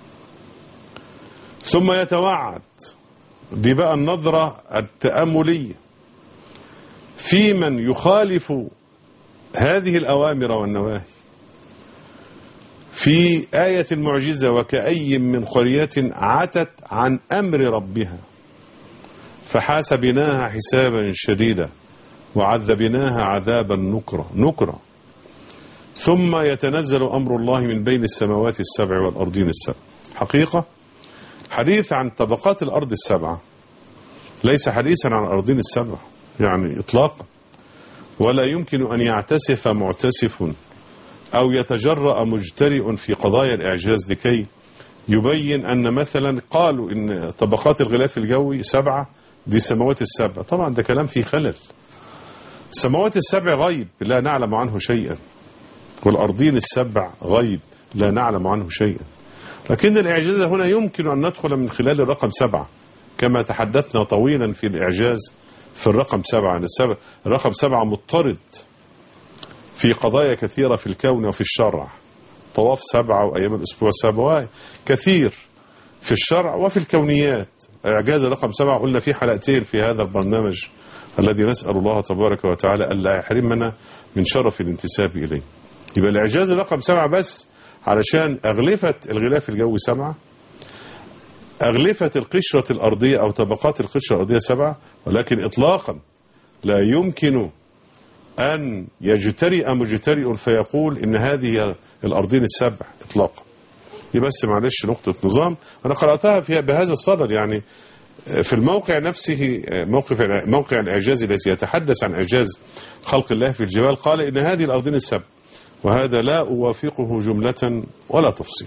ثم يتوعد. دي بقى النظرة التأملية في من يخالف هذه الأوامر والنواهي، في آية المعجزة وكأي من قرية عتت عن أمر ربها فحاسبناها حسابا شديدا وعذبناها عذابا نكرا نكرا ثم يتنزل أمر الله من بين السماوات السبع والأرضين السبع. حقيقة حديث عن طبقات الأرض السبعة ليس حديثا عن الأرضين السبع يعني إطلاقا، ولا يمكن أن يعتسف معتسف أو يتجرأ مجترئ في قضايا الإعجاز لكي يبين أن مثلا قالوا إن طبقات الغلاف الجوي سبعة دي السماوات السبع. طبعا ده كلام فيه خلل. السماوات السبع غيب لا نعلم عنه شيئا، والأرضين السبع غيب لا نعلم عنه شيئا، لكن الإعجاز هنا يمكن أن ندخل من خلال الرقم سبعة كما تحدثنا طويلا في الإعجاز في الرقم سبعة. الرقم سبعة مضطرد في قضايا كثيرة في الكون وفي الشرع، طواف سبعة وأيام الأسبوع سبعة كثير في الشرع وفي الكونيات. إعجاز رقم سبعة قلنا في حلقتين في هذا البرنامج الذي نسأل الله تبارك وتعالى ألا يحرمنا من شرف الانتساب إليه. يبقى الإعجاز رقم سبعة بس علشان أغلفة الغلاف الجوي سبعة، أغلفة القشرة الأرضية أو طبقات القشرة الأرضية سبعة، ولكن إطلاقا لا يمكن أن يجترئ مجترئ فيقول إن هذه الأرضين السبع إطلاقا. دي بس معلش نقطة نظام أنا قرأتها فيها بهذا الصدد، يعني في الموقع نفسه موقف موقع الإعجاز الذي يتحدث عن إعجاز خلق الله في الجبال قال إن هذه الأرضين السبع، وهذا لا أوافقه جملة ولا تفصيل.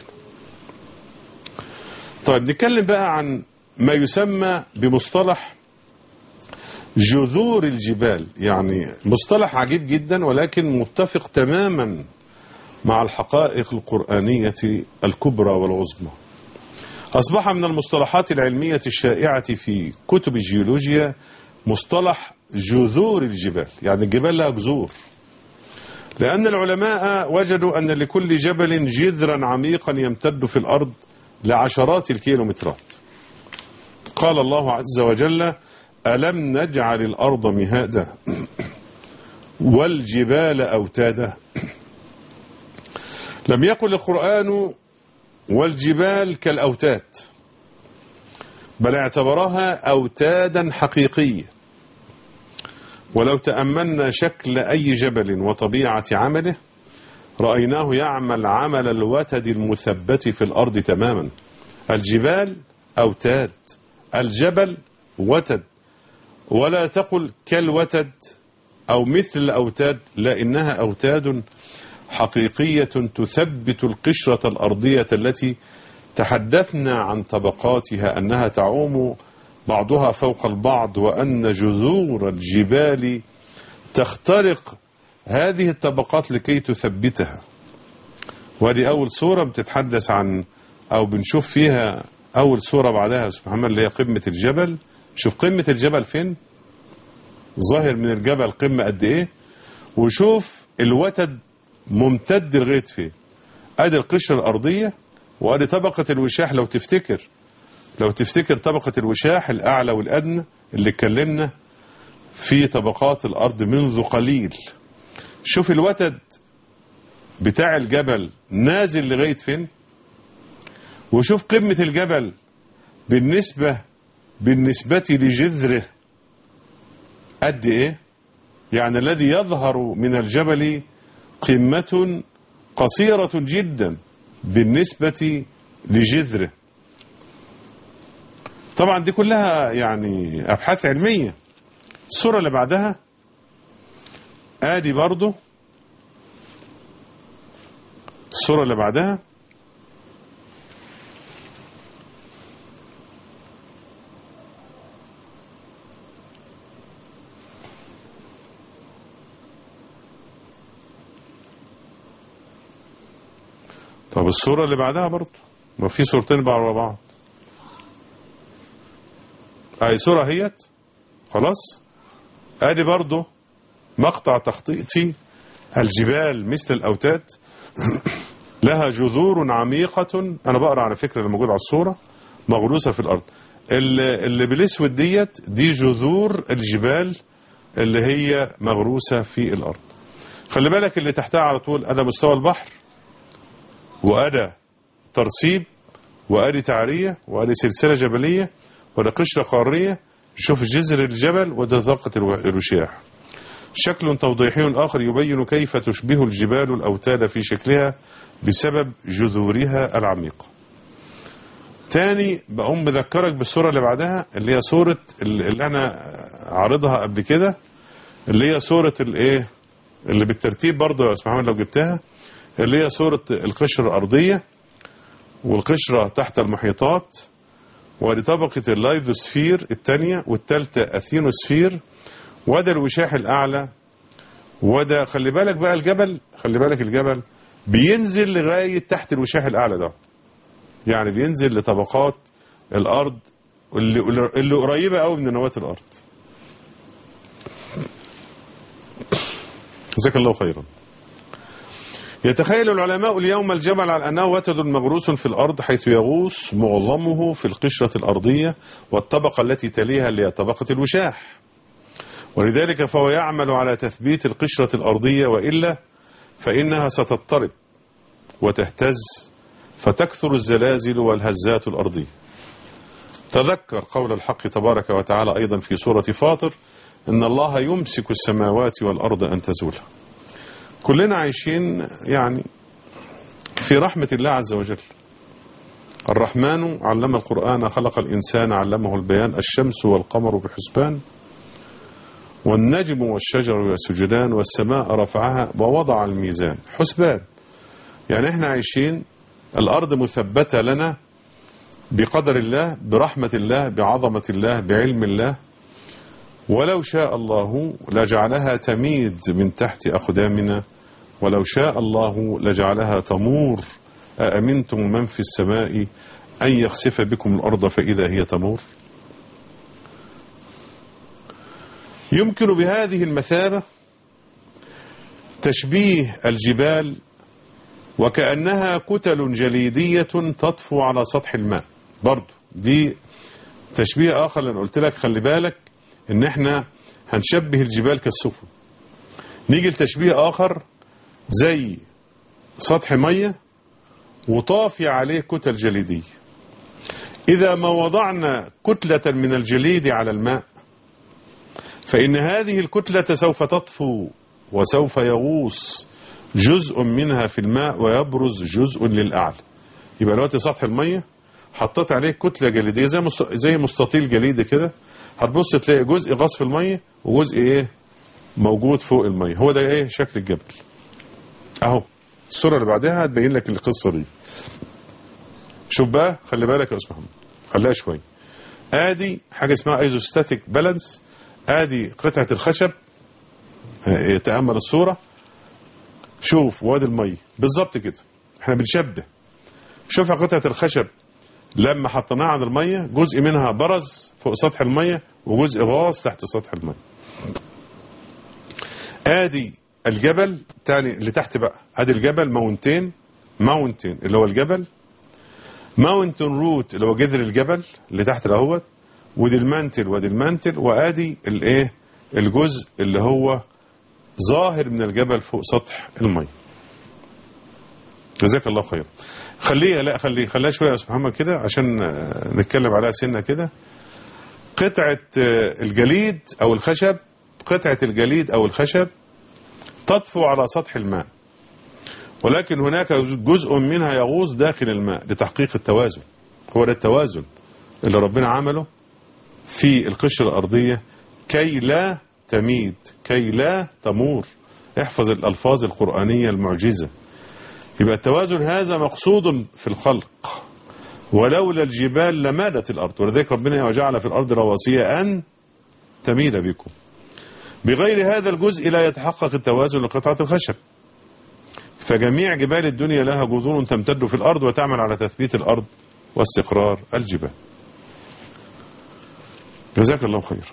طيب نتكلم بقى عن ما يسمى بمصطلح جذور الجبال، يعني مصطلح عجيب جدا ولكن متفق تماما مع الحقائق القرآنية الكبرى والعظمى. أصبح من المصطلحات العلمية الشائعة في كتب الجيولوجيا مصطلح جذور الجبال، يعني الجبال لها جذور، لأن العلماء وجدوا أن لكل جبل جذرا عميقا يمتد في الأرض لعشرات الكيلومترات. قال الله عز وجل: ألم نجعل الأرض مهادا والجبال أوتادا. لم يقل القرآن والجبال كالأوتاد، بل اعتبرها أوتادا حقيقية. ولو تأملنا شكل أي جبل وطبيعة عمله رأيناه يعمل عمل الوتد المثبت في الأرض تماما. الجبال أوتاد، الجبل وتد، ولا تقل كالوتد أو مثل الأوتاد، لا، إنها أوتاد حقيقية تثبت القشرة الأرضية التي تحدثنا عن طبقاتها أنها تعوم بعضها فوق البعض، وأن جذور الجبال تخترق هذه الطبقات لكي تثبتها. وهذه أول سورة بتتحدث عن أو بنشوف فيها أول سورة بعدها سبحان الله اللي هي قمة الجبل. شوف قمة الجبل فين، ظاهر من الجبل قمة قد إيه، وشوف الوتد ممتد لغاية فين. ادي القشرة الأرضية وادي طبقة الوشاح. لو تفتكر لو تفتكر طبقة الوشاح الأعلى والأدنى اللي اتكلمنا في طبقات الأرض منذ قليل. شوف الوتد بتاع الجبل نازل لغاية فين، وشوف قمة الجبل بالنسبة بالنسبة لجذره قد ايه. يعني الذي يظهر من الجبل قمة قصيرة جدا بالنسبة لجذره. طبعا دي كلها يعني أبحاث علمية. الصورة اللي بعدها ادي برضو الصورة اللي بعدها طب الصورة اللي بعدها برضو ما في صورتين بقى ورا بعض. اي صورة هيت خلاص. ادي برضو مقطع تخطيطي. الجبال مثل الأوتاد لها جذور عميقة. أنا بقرأ على فكرة اللي موجود على الصورة مغروسة في الأرض. اللي, اللي بالاسود ديت دي جذور الجبال اللي هي مغروسة في الأرض. خلي بالك اللي تحتها على طول هذا مستوى البحر، وأدى ترسيب وأدي تعرية وأدي سلسلة جبلية وده قشرة قارية. شوف جذر الجبل وده طاقة الوشاح. شكل توضيحي آخر يبين كيف تشبه الجبال الأوتاد في شكلها بسبب جذورها العميقة. تاني بقوم بذكرك بالصورة اللي بعدها اللي هي صورة اللي أنا عارضها قبل كده، اللي هي صورة الايه اللي بالترتيب برضه يا اسمع محمد لو جبتها، اللي هي صورة القشرة الأرضية والقشرة تحت المحيطات، ودي طبقة اللايذوسفير الثانية، والثالثة أثينوسفير، وده الوشاح الأعلى، وده خلي بالك بقى الجبل، خلي بالك الجبل بينزل لغاية تحت الوشاح الأعلى ده، يعني بينزل لطبقات الأرض اللي, اللي قريبة قوي من نواة الأرض. جزاك الله خيرا. يتخيل العلماء اليوم الجبل على أنه وتد مغروس في الأرض، حيث يغوص معظمه في القشرة الأرضية والطبقة التي تليها اللي هي طبقة الوشاح، ولذلك فهو يعمل على تثبيت القشرة الأرضية، وإلا فإنها ستضطرب وتهتز فتكثر الزلازل والهزات الأرضية. تذكر قول الحق تبارك وتعالى أيضا في سورة فاطر: إن الله يمسك السماوات والأرض أن تزولا. كلنا عايشين يعني في رحمة الله عز وجل. الرحمن علم القرآن، خلق الإنسان، علمه البيان، الشمس والقمر بحسبان، والنجم والشجر يسجدان، والسماء رفعها ووضع الميزان. حسبان يعني احنا عايشين، الأرض مثبتة لنا بقدر الله، برحمة الله، بعظمة الله، بعلم الله. ولو شاء الله لجعلها تميد من تحت أقدامنا، ولو شاء الله لجعلها تمور. أأمنتم من في السماء أن يخسف بكم الأرض فإذا هي تمور. يمكن بهذه المثابة تشبيه الجبال وكأنها كتل جليدية تطفو على سطح الماء. برضو دي تشبيه آخر، لأن قلت لك خلي بالك إن احنا هنشبه الجبال كالسفن. نيجي لتشبيه آخر زي سطح مية وطافي عليه كتل جليدية. إذا ما وضعنا كتلة من الجليد على الماء فإن هذه الكتلة سوف تطفو وسوف يغوص جزء منها في الماء ويبرز جزء للأعلى. يبقى دلوقتي سطح المية حطيت عليه كتلة جليدية زي زي مستطيل جليدي كده، هتبص تلاقي جزء غاص في المية وجزء ايه موجود فوق المية. هو ده ايه شكل الجبل اهو. الصورة اللي بعدها هتبين لك القصة دي. شوف بقى، خلي بالك يا أستاذ محمد، خليها شوية. ادي حاجة اسمها ايزوستاتيك بالانس، ادي قطعة الخشب، تأمل الصورة، شوف وادي المية بالظبط كده، احنا بنشبه. شوف قطعة الخشب لما حطيناها على المية جزء منها برز فوق سطح المية وجزء غاص تحت سطح المية. ادي الجبل تاني اللي تحت بقى، ادي الجبل ماونتين، ماونتين اللي هو الجبل، ماونتين روت اللي هو جذر الجبل اللي تحت اهوت، ودي المانتل ودي المانتل، وادي الايه الجزء اللي هو ظاهر من الجبل فوق سطح المية. جزاك الله خير. خليها لا خلي خليها شويه يا استاذ محمد كده عشان نتكلم عليها سنه كده. قطعه الجليد او الخشب، قطعه الجليد او الخشب تطفو على سطح الماء، ولكن هناك جزء منها يغوص داخل الماء لتحقيق التوازن. هو ده التوازن اللي ربنا عمله في القشرة الأرضية كي لا تميد، كي لا تمور. احفظ الألفاظ القرآنية المعجزة. يبقى التوازن هذا مقصود في الخلق، ولولا الجبال لمادت الأرض، ولذلك ربنا وجعل في الأرض رواسي أن تميد بكم. بغير هذا الجزء لا يتحقق التوازن لقطعة الخشب. فجميع جبال الدنيا لها جذور تمتد في الأرض وتعمل على تثبيت الأرض واستقرار الجبال. جزاك الله خير.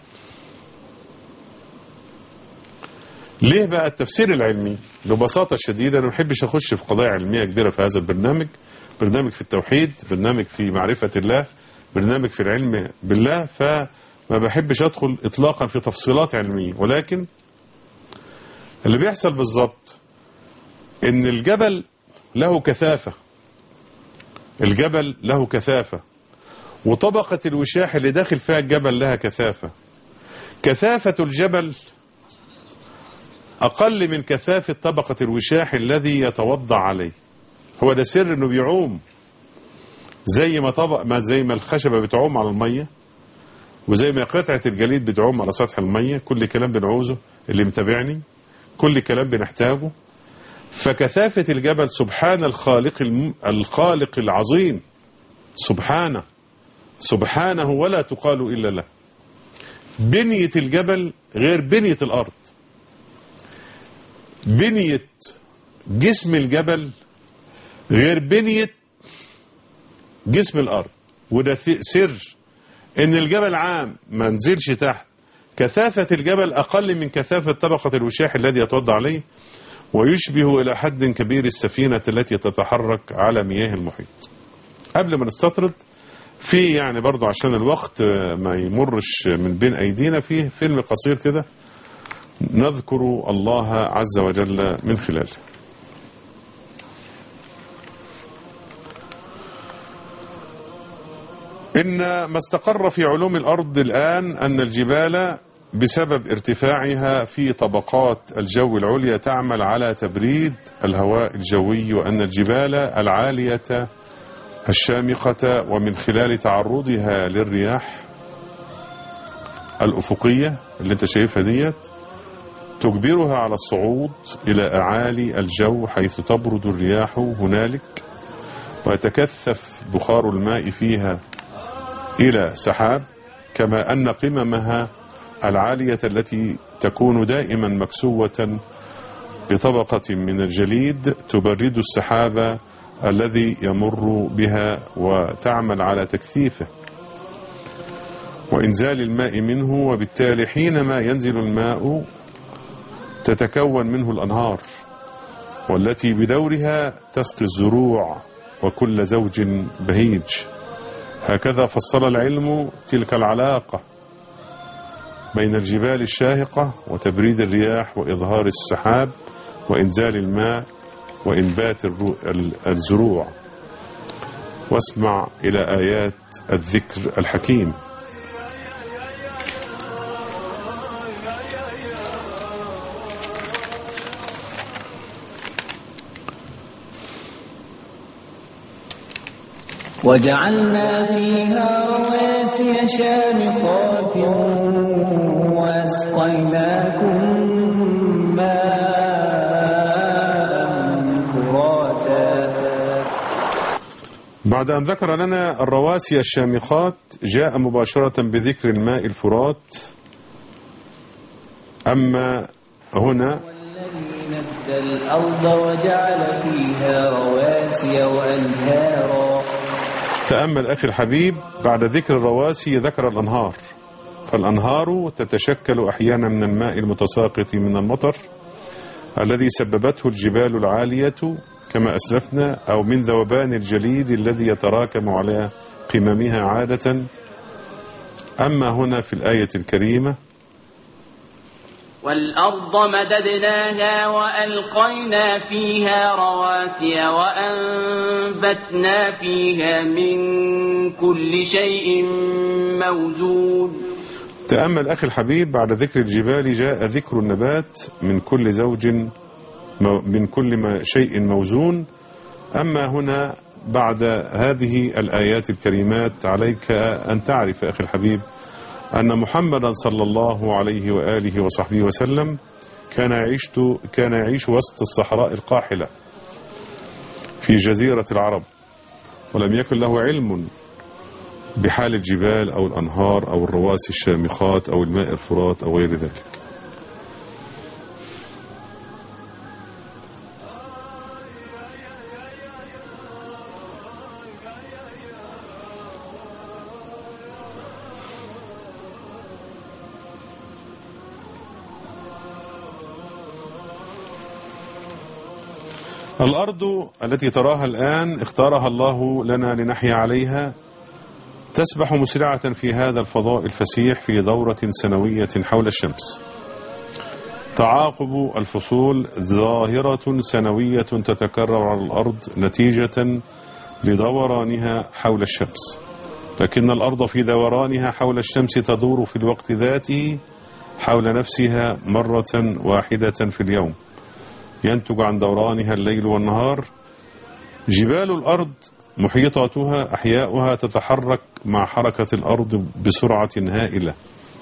ليه بقى التفسير العلمي؟ ببساطة شديدة أنا ما بحبش أخش في قضايا علمية كبيرة في هذا البرنامج. برنامج في التوحيد، برنامج في معرفة الله، برنامج في العلم بالله، فما بحبش أدخل إطلاقا في تفصيلات علمية. ولكن اللي بيحصل بالظبط إن الجبل له كثافة الجبل له كثافة، وطبقة الوشاح اللي داخل فيها الجبل لها كثافة. كثافة الجبل أقل من كثافة طبقة الوشاح الذي يتوضع عليه. هو ده سر إنه بيعوم زي ما طبق ما زي ما الخشبة بتعوم على المية، وزي ما قطعة الجليد بتعوم على سطح المية. كل كلام بنعوزه اللي متابعني، كل كلام بنحتاجه. فكثافة الجبل سبحان الخالق الم... الخالق العظيم، سبحانه سبحانه ولا تقال إلا له. بنية الجبل غير بنية الأرض. بنية جسم الجبل غير بنية جسم الأرض. وده سر إن الجبل عام ما نزلش تحت. كثافة الجبل أقل من كثافة طبقة الوشاح الذي يتوضع عليه، ويشبه إلى حد كبير السفينة التي تتحرك على مياه المحيط. قبل ما نستطرد في يعني برضو عشان الوقت ما يمرش من بين أيدينا، فيه فيلم قصير كده نذكر الله عز وجل من خلاله. إن ما استقر في علوم الأرض الآن أن الجبال بسبب ارتفاعها في طبقات الجو العليا تعمل على تبريد الهواء الجوي، وأن الجبال العالية الشامخة ومن خلال تعرضها للرياح الأفقية اللي انت شايفها ديت تجبرها على الصعود إلى أعالي الجو، حيث تبرد الرياح هنالك ويتكثف بخار الماء فيها إلى سحاب، كما أن قممها العالية التي تكون دائما مكسوة بطبقة من الجليد تبرد السحاب الذي يمر بها وتعمل على تكثيفه وإنزال الماء منه، وبالتالي حينما ينزل الماء تتكون منه الأنهار، والتي بدورها تسقي الزروع وكل زوج بهيج. هكذا فصل العلم تلك العلاقة بين الجبال الشاهقة وتبريد الرياح وإظهار السحاب وإنزال الماء وإنبات الزروع. واسمع إلى آيات الذكر الحكيم. وجعلنا فيها رواسي شامخات وأسقيناكم بعد أن ذكر لنا الرواسي الشامخات جاء مباشرة بذكر الماء الفرات. أما هنا والذي مد الأرض وجعل فيها رواسي وأنهارا. تأمل أخي الحبيب، بعد ذكر الرواسي ذكر الأنهار. فالأنهار تتشكل أحيانا من الماء المتساقط من المطر الذي سببته الجبال العالية كما أسلفنا، أو من ذوبان الجليد الذي يتراكم على قممها عادة. أما هنا في الآية الكريمة: والأرض مددناها وألقينا فيها رواسي وأنبتنا فيها من كل شيء موزون. تأمل أخي الحبيب، بعد ذكر الجبال جاء ذكر النبات من كل زوج من كل ما شيء موزون. أما هنا بعد هذه الآيات الكريمات عليك أن تعرف أخي الحبيب أن محمدا صلى الله عليه وآله وصحبه وسلم كان يعيش كان يعيش وسط الصحراء القاحلة في جزيرة العرب، ولم يكن له علم بحال الجبال أو الأنهار أو الرواسي الشامخات أو الماء الفرات أو غير ذلك. الأرض التي تراها الآن اختارها الله لنا لنحيا عليها، تسبح مسرعة في هذا الفضاء الفسيح في دورة سنوية حول الشمس. تعاقب الفصول ظاهرة سنوية تتكرر على الأرض نتيجة لدورانها حول الشمس، لكن الأرض في دورانها حول الشمس تدور في الوقت ذاته حول نفسها مرة واحدة في اليوم، ينتج عن دورانها الليل والنهار. جبال الأرض محيطاتها أحياؤها تتحرك مع حركة الأرض بسرعة هائلة.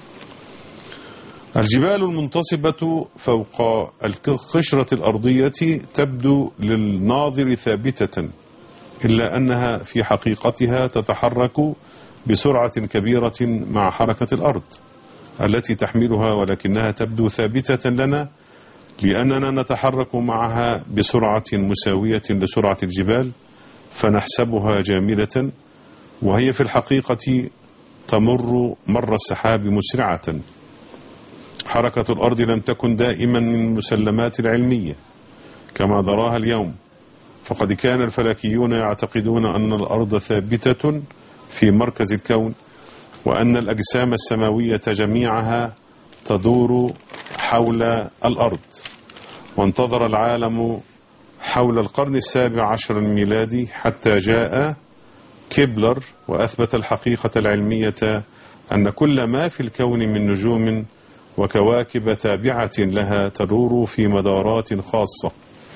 الجبال المنتصبة فوق القشرة الأرضية تبدو للناظر ثابتة، إلا أنها في حقيقتها تتحرك بسرعة كبيرة مع حركة الأرض التي تحملها، ولكنها تبدو ثابتة لنا لأننا نتحرك معها بسرعة مساوية لسرعة الجبال، فنحسبها جامدة وهي في الحقيقة تمر مر السحاب مسرعة. حركة الأرض لم تكن دائما من المسلمات العلمية كما نراها اليوم، فقد كان الفلكيون يعتقدون أن الأرض ثابتة في مركز الكون، وأن الأجسام السماوية جميعها تدور حول الأرض. وانتظر العالم حول القرن السابع عشر الميلادي حتى جاء كيبلر وأثبت الحقيقة العلمية أن كل ما في الكون من نجوم وكواكب تابعة لها تدور في مدارات خاصة.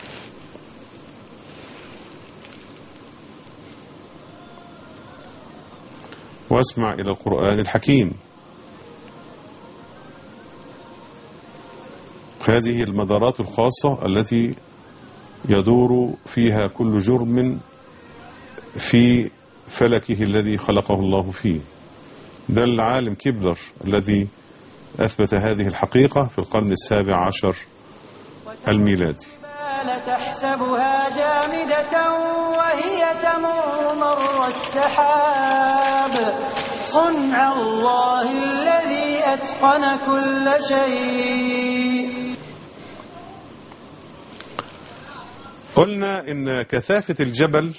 واسمع إلى القرآن الحكيم. هذه المدارات الخاصة التي يدور فيها كل جرم في فلكه الذي خلقه الله فيه. ده العالم كيبلر الذي أثبت هذه الحقيقة في القرن السابع عشر الميلادي. تحسبها جامدة وهي تمر مر السحاب صنع الله الذي أتقن كل شيء. قلنا إن كثافة الجبل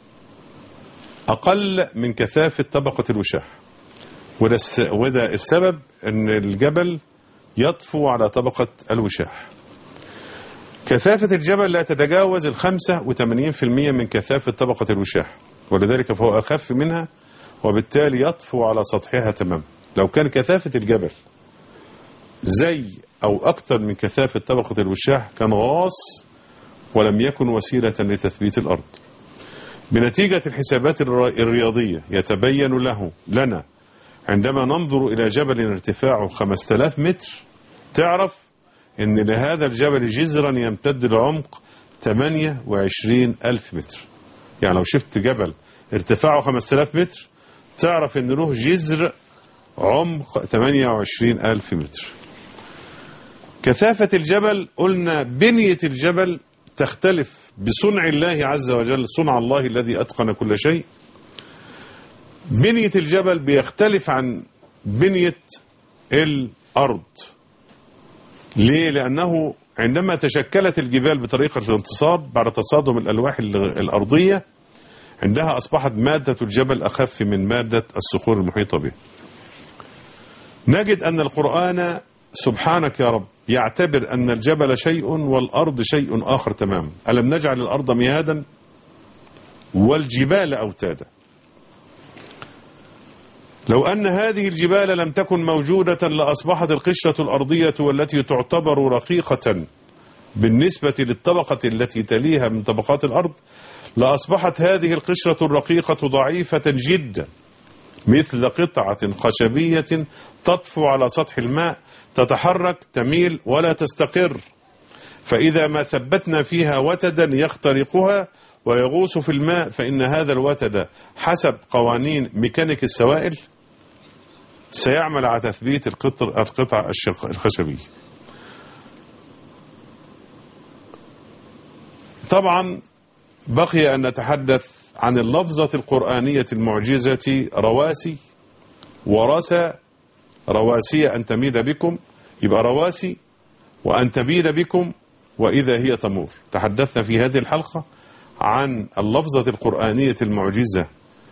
أقل من كثافة طبقة الوشاح، وده السبب أن الجبل يطفو على طبقة الوشاح. كثافة الجبل لا تتجاوز الخمسة وثمانين في المئة من كثافة طبقة الوشاح، ولذلك فهو أخف منها وبالتالي يطفو على سطحها تماما. لو كان كثافة الجبل زي أو أكثر من كثافة طبقة الوشاح كان غاص ولم يكن وسيلة لتثبيت الأرض. بنتيجة الحسابات الرياضية يتبين له لنا عندما ننظر إلى جبل ارتفاعه خمسة آلاف متر تعرف أن لهذا الجبل جزرا يمتد لعمق ثمانية وعشرين ألف متر. يعني لو شفت جبل ارتفاعه خمسة آلاف متر تعرف أن له جزر عمق ثمانية وعشرين ألف متر. كثافة الجبل قلنا بنية الجبل تختلف بصنع الله عز وجل، صنع الله الذي أتقن كل شيء. بنية الجبل بيختلف عن بنية الأرض. ليه؟ لأنه عندما تشكلت الجبال بطريقة الانتصاب بعد تصادم الألواح الأرضية عندها أصبحت مادة الجبل أخف من مادة الصخور المحيطة به. نجد أن القرآن سبحانك يا رب يعتبر أن الجبل شيء والأرض شيء آخر تماما. ألم نجعل الأرض مهادا والجبال أوتادا. لو أن هذه الجبال لم تكن موجودة لأصبحت القشرة الأرضية والتي تعتبر رقيقة بالنسبة للطبقة التي تليها من طبقات الأرض لأصبحت هذه القشرة الرقيقة ضعيفة جدا مثل قطعة خشبية تطفو على سطح الماء تتحرك تميل ولا تستقر، فإذا ما ثبتنا فيها وتدا يخترقها ويغوص في الماء فإن هذا الوتد حسب قوانين ميكانيك السوائل سيعمل على تثبيت القطع الخشبية. طبعا بقي أن نتحدث عن اللفظة القرآنية المعجزة رواسي ورسى. رواسي أن تميد بكم، يبقى رواسي وأن تبيد بكم وإذا هي تمور. تحدثنا في هذه الحلقة عن اللفظة القرآنية المعجزة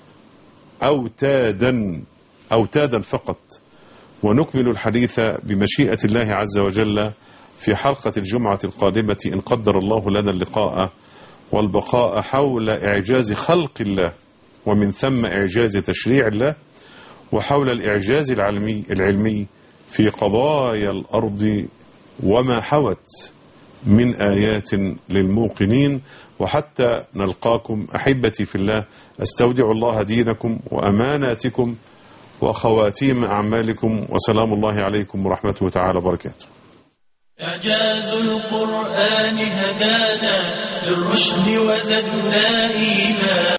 أوتادا أوتادا فقط، ونكمل الحديث بمشيئة الله عز وجل في حلقة الجمعة القادمة إن قدر الله لنا اللقاء. والبقاء حول إعجاز خلق الله، ومن ثم إعجاز تشريع الله، وحول الإعجاز العلمي العلمي في قضايا الأرض وما حوت من آيات للموقنين. وحتى نلقاكم أحبتي في الله، أستودع الله دينكم وأماناتكم وخواتيم أعمالكم، وسلام الله عليكم ورحمته تعالى وبركاته. إعجاز القرآن هدانا للرشد وزدنا إيمانا.